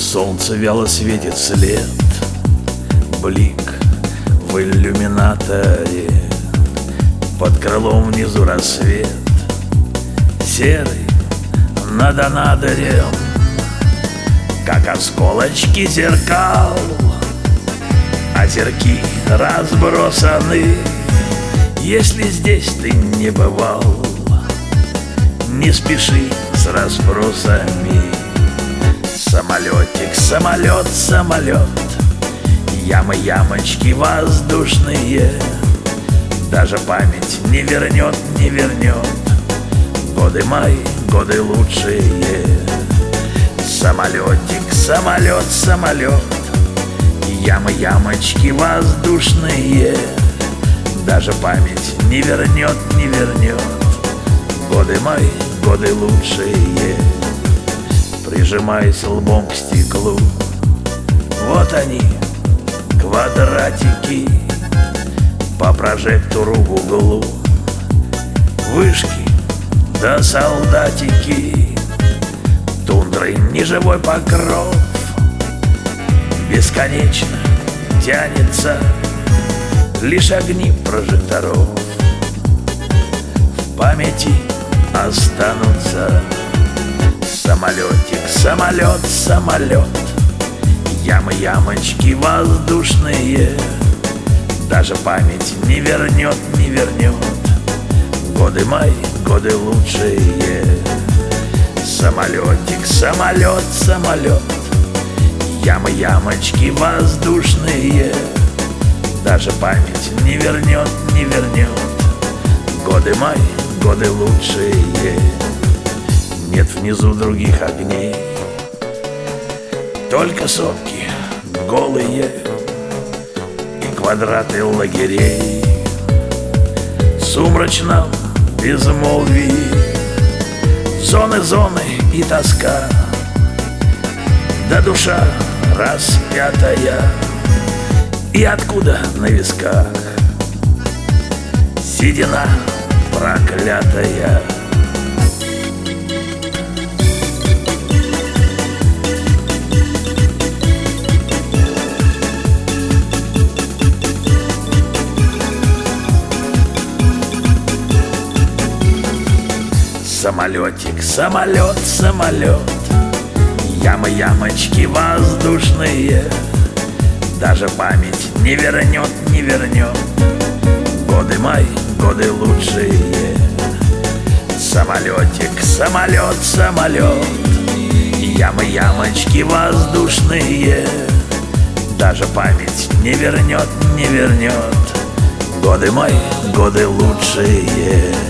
Солнце вяло светит след, блик в иллюминаторе, под крылом внизу рассвет, серый над анадырем, как осколочки зеркал, озерки разбросаны. Если здесь ты не бывал, не спеши с расспросами. Самолетик, самолет, самолет, ямы, ямочки воздушные, даже память не вернет, не вернет годы мои, годы лучшие. Самолетик, самолет, самолет, ямы, ямочки воздушные, даже память не вернет, не вернет годы мои, годы лучшие. Прижимаясь лбом к стеклу, вот они, квадратики, по прожектору в углу, вышки да солдатики, тундры неживой покров, бесконечно тянется лишь огни прожекторов. В памяти останутся самолетик, самолет, самолет, ямы, ямочки воздушные, даже память не вернет, не вернет годы мои, годы лучшие. Самолетик, самолет, самолет, ямы, ямочки воздушные, даже память не вернет, не вернет годы мои, годы лучшие. Нет внизу других огней, только сопки голые и квадраты лагерей. В сумрачном безмолвии зоны, зоны и тоска, да душа распятая, и откуда на висках седина проклятая. Самолетик, самолет, самолет, ямы, ямочки воздушные, даже память не вернет, не вернет годы мои, годы лучшие. Самолетик, самолет, самолет, ямы, ямочки воздушные, даже память не вернет, не вернет годы мои, годы лучшие.